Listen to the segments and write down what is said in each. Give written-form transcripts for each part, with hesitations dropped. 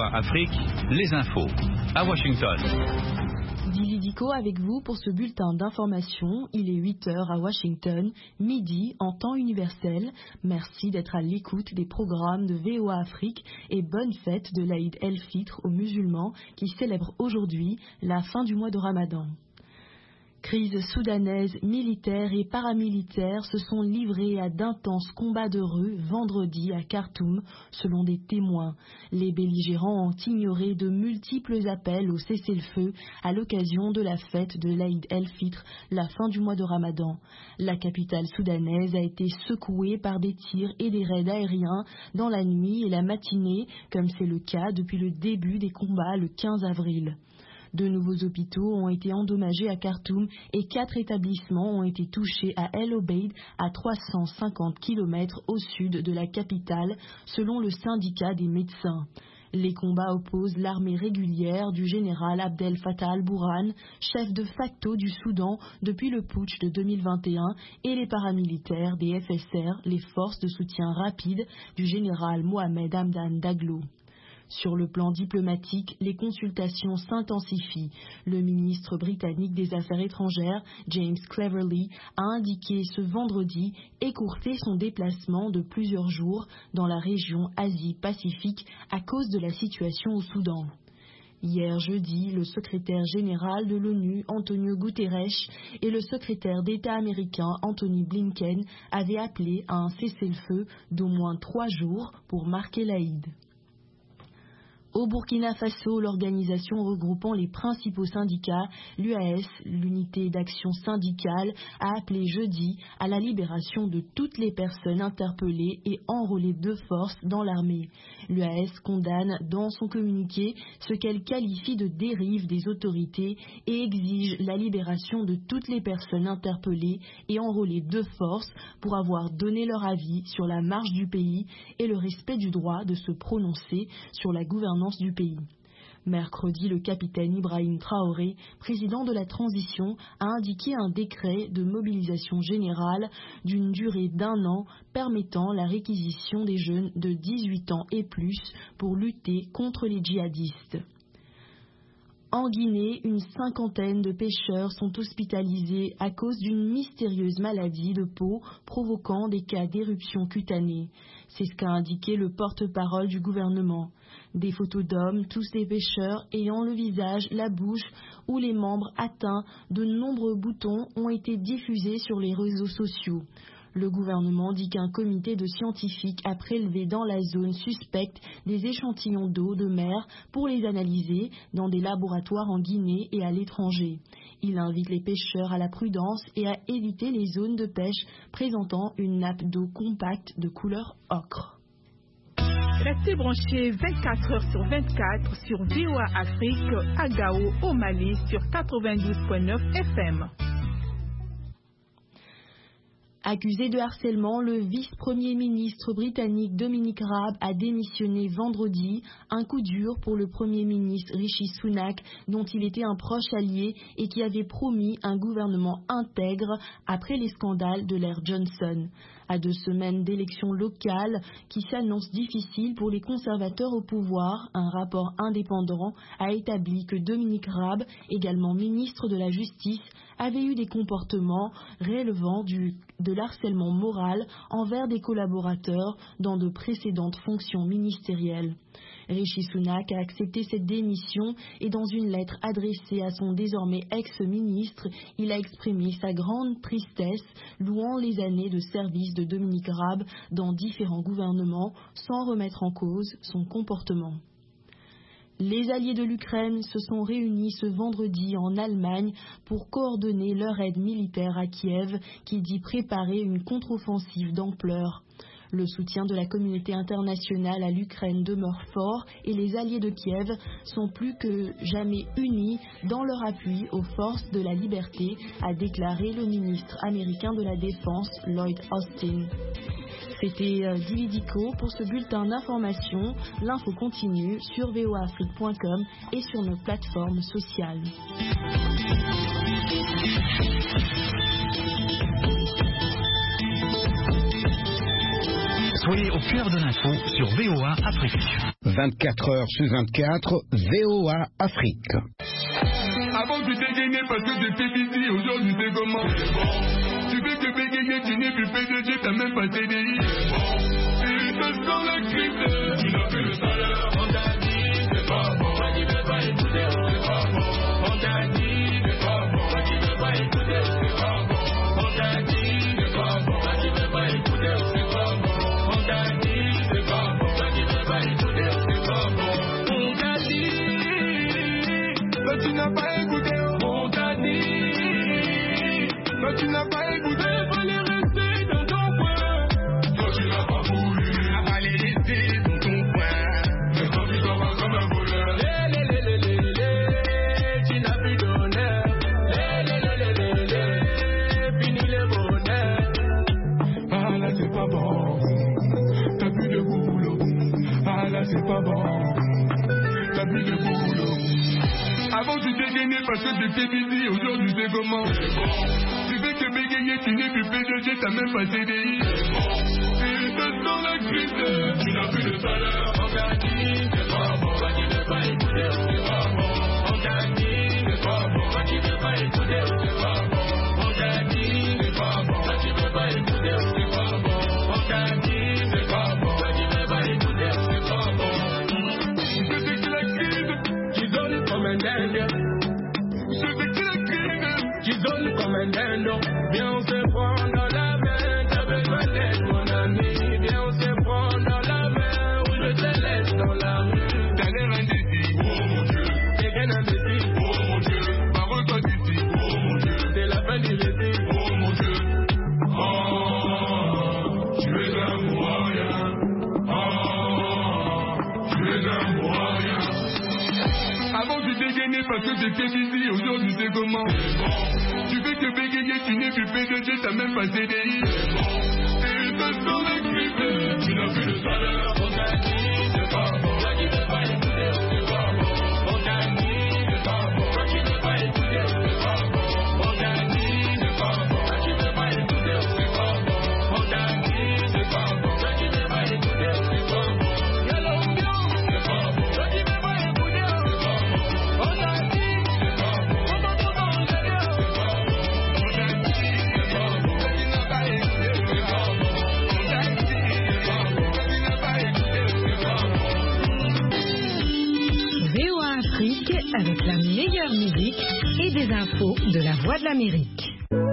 VOA Afrique, les infos. À Washington. Dividico avec vous pour ce bulletin d'information. Il est 8h à Washington, midi en temps universel. Merci d'être à l'écoute des programmes de VOA Afrique et bonne fête de l'Aïd el-Fitr aux musulmans qui célèbrent aujourd'hui la fin du mois de Ramadan. Crise soudanaise, militaire et paramilitaire se sont livrés à d'intenses combats de rue vendredi à Khartoum, selon des témoins. Les belligérants ont ignoré de multiples appels au cessez-le-feu à l'occasion de la fête de l'Aïd el-Fitr, la fin du mois de Ramadan. La capitale soudanaise a été secouée par des tirs et des raids aériens dans la nuit et la matinée, comme c'est le cas depuis le début des combats le 15 avril. De nouveaux hôpitaux ont été endommagés à Khartoum et 4 établissements ont été touchés à El Obeid, à 350 km au sud de la capitale, selon le syndicat des médecins. Les combats opposent l'armée régulière du général Abdel Fattah al-Burhan, chef de facto du Soudan depuis le putsch de 2021, et les paramilitaires des FSR, les forces de soutien rapide du général Mohamed Hamdan Daglo. Sur le plan diplomatique, les consultations s'intensifient. Le ministre britannique des Affaires étrangères, James Cleverly, a indiqué ce vendredi écourter son déplacement de plusieurs jours dans la région Asie-Pacifique à cause de la situation au Soudan. Hier jeudi, le secrétaire général de l'ONU, Antonio Guterres, et le secrétaire d'État américain, Anthony Blinken, avaient appelé à un cessez-le-feu d'au moins 3 jours pour marquer l'Aïd. Au Burkina Faso, l'organisation regroupant les principaux syndicats, l'UAS, l'unité d'action syndicale, a appelé jeudi à la libération de toutes les personnes interpellées et enrôlées de force dans l'armée. L'UAS condamne dans son communiqué ce qu'elle qualifie de dérive des autorités et exige la libération de toutes les personnes interpellées et enrôlées de force pour avoir donné leur avis sur la marche du pays et le respect du droit de se prononcer sur la gouvernance du pays. Mercredi, le capitaine Ibrahim Traoré, président de la transition, a indiqué un décret de mobilisation générale d'une durée d'1 an permettant la réquisition des jeunes de 18 ans et plus pour lutter contre les djihadistes. En Guinée, une 50aine de pêcheurs sont hospitalisés à cause d'une mystérieuse maladie de peau provoquant des cas d'éruption cutanée. C'est ce qu'a indiqué le porte-parole du gouvernement. Des photos d'hommes, tous des pêcheurs, ayant le visage, la bouche ou les membres atteints de nombreux boutons ont été diffusés sur les réseaux sociaux. Le gouvernement dit qu'un comité de scientifiques a prélevé dans la zone suspecte des échantillons d'eau de mer pour les analyser dans des laboratoires en Guinée et à l'étranger. Il invite les pêcheurs à la prudence et à éviter les zones de pêche présentant une nappe d'eau compacte de couleur ocre. Restez branchés 24 heures sur 24 sur VOA Afrique à Gao au Mali sur 92.9 FM. Accusé de harcèlement, le vice-premier ministre britannique Dominic Raab a démissionné vendredi, un coup dur pour le premier ministre Rishi Sunak, dont il était un proche allié et qui avait promis un gouvernement intègre après les scandales de l'ère Johnson. À 2 semaines d'élections locales qui s'annoncent difficiles pour les conservateurs au pouvoir, un rapport indépendant a établi que Dominic Raab, également ministre de la Justice, avait eu des comportements relevant de l'harcèlement moral envers des collaborateurs dans de précédentes fonctions ministérielles. Rishi Sunak a accepté cette démission et dans une lettre adressée à son désormais ex-ministre, il a exprimé sa grande tristesse, louant les années de service de Dominic Raab dans différents gouvernements sans remettre en cause son comportement. Les alliés de l'Ukraine se sont réunis ce vendredi en Allemagne pour coordonner leur aide militaire à Kiev qui dit préparer une contre-offensive d'ampleur. Le soutien de la communauté internationale à l'Ukraine demeure fort et les alliés de Kiev sont plus que jamais unis dans leur appui aux forces de la liberté, a déclaré le ministre américain de la Défense, Lloyd Austin. C'était Dividico pour ce bulletin d'information. L'info continue sur voaafrique.com et sur nos plateformes sociales. Soyez au cœur de l'info sur VOA Afrique. 24 heures sur 24, VOA Afrique. Avant tu t'es gagné parce que j'étais busy, aujourd'hui c'est comment? Tu fais que bégayer, tu n'es plus PDG, t'as même pas CDI. Et ça sent la crise, tu n'as plus le salaire. On t'a dit c'est pas bon, on dit veut pas écouter, c'est pas bon. On t'a dit c'est pas bon, on dit veut pas écouter, c'est pas bon. On t'a dit c'est pas bon, on dit veut pas écouter, c'est pas bon. On t'a dit c'est pas bon, on dit veut pas écouter, c'est pas bon. On t'a dit, mais tu n'as pas écouté. On t'a dit, mais tu n'as pas écouté. Fallait rester dans ton coin. Toi tu n'as pas voulu. Fallait rester dans ton coin. Mais toi tu t'en vas comme un voleur. Tu n'as plus d'honneur. Fini le bonheur. Ah là c'est pas bon. T'as plus de boulot. Ah là c'est pas bon. T'as plus de boulot. Avant tu t'es gagné parce que j'étais busy, aujourd'hui c'est comment? Tu fais que bégayer, tu n'es plus PDG, t'as même pas CDI. Et ça sent la crise, tu n'as plus de salaire. On t'a dit c'est pas bon, on dit veut pas écouter, c'est pas bon. On t'a dit c'est pas bon, on dit veut pas écouter, c'est pas bon. On t'a dit c'est pas bon, on dit veut pas écouter, c'est pas bon. On t'a dit c'est pas bon, on dit veut pas écouter, c'est pas bon. C'est la crise qui donne comme un dingue. Qui donne comme un dindon. Viens on se prend dans la main. T'as besoin d'être mon ami. Viens on se prend dans la main. Ou je te laisse dans la rue. T'as l'air indécis. Oh mon Dieu. T'es bien indécis. Oh mon Dieu. Parle-toi d'ici. Oh mon Dieu. C'est la fin du récit. Oh mon Dieu. Oh, tu es un moyen. Oh, tu es un moyen. Avant tu t'es gagné parce que j'étais busy, aujourd'hui c'est comment? Tu fais que bégayer, tu n'es plus PDG, t'as même pas CDI. Et ça sent la crise, tu n'as plus de salaire. On t'a dit c'est pas bon, on t'a dit veut pas écouter, c'est pas bon. On t'a dit c'est pas bon, on dit veut pas écouter, c'est pas bon. On t'a dit c'est pas bon, on dit veut pas écouter, c'est pas bon. On t'a dit c'est pas bon, on dit veut pas écouter, c'est pas bon. Y'a l'ambiance, c'est pas bon, on dit veut pas écouter, c'est pas bon. On t'a dit c'est pas bon, on t'entend dans le délire, c'est pas bon. On t'a dit c'est pas bon, on dit n'a pas écouté, c'est pas bon. On t'a dit c'est pas bon, on dit n'a pas écouté, c'est pas bon. VOA Afrique avec la meilleure musique et des infos de la Voix de l'Amérique.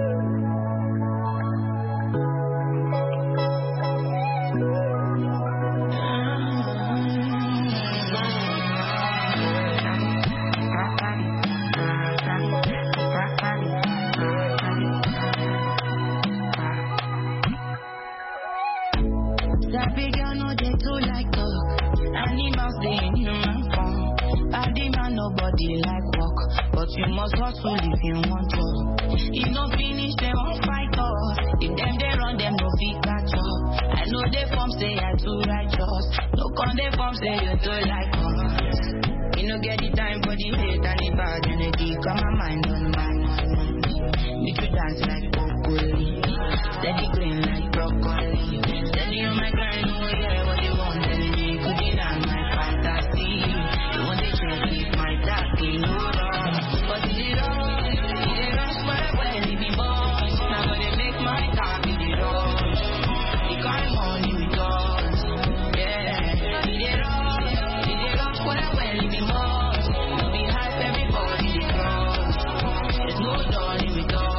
That big girl know they too like talk. Animals they in human form. Body man nobody like walk, but you must hustle if you want to. You don't finish they won't fight off. If them they run them no fit catch up. I know they form say I too righteous. No con they form say you too like us. You no get the time for the hate and the bad energy. Come my mind on mine. Make you dance like broccoli. Steady green like broccoli. Steady on my grind, oh yeah, what you want, telling me could be not my fantasy. You want to check if my tacky, no wrong. But it is wrong, it rush well, it be boss. Now when they make my tacky, it rush. The kind money we got, yeah. It rush well, it be boss. To be hype, everybody, they cross. There's no darling we got.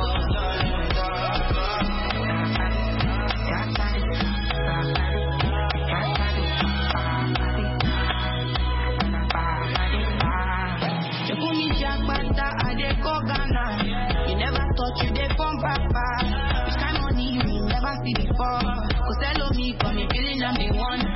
You never thought you did from papa. Which kind of money you never see before? Cause hello me for me feeling I'm the one.